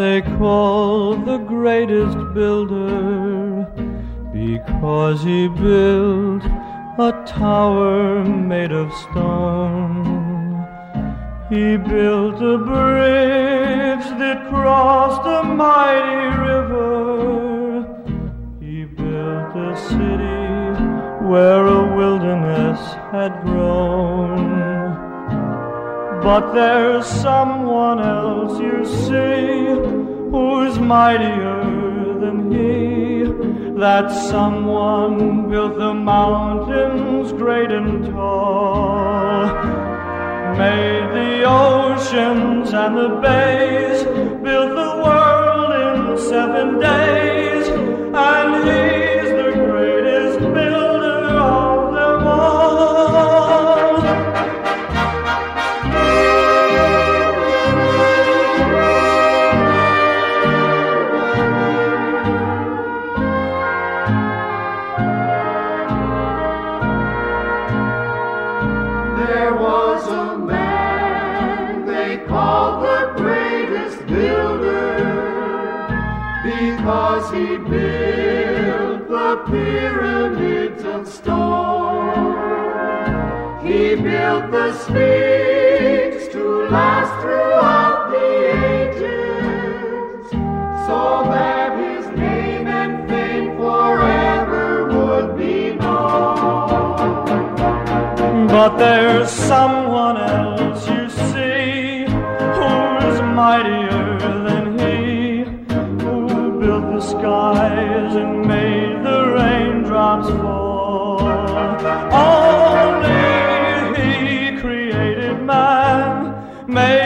they call the greatest builder, because he built a tower made of stone. He built a bridge that crossed a mighty river. He built a city where a wilderness had grown. But there's someone else, you see, who's mightier than he. That someone built the mountains great and tall, made the oceans and the bays, built the world in 7 days, and he's the greatest builder of them all. There was a man they called the greatest builder, because he built the pyramids of stone. He built the Sphinx to last throughout the ages, so that his name and fame forever would be known. But there's someone else, you see, who's mightier than he, who built the skies and made the raindrops fall. Only he created man, made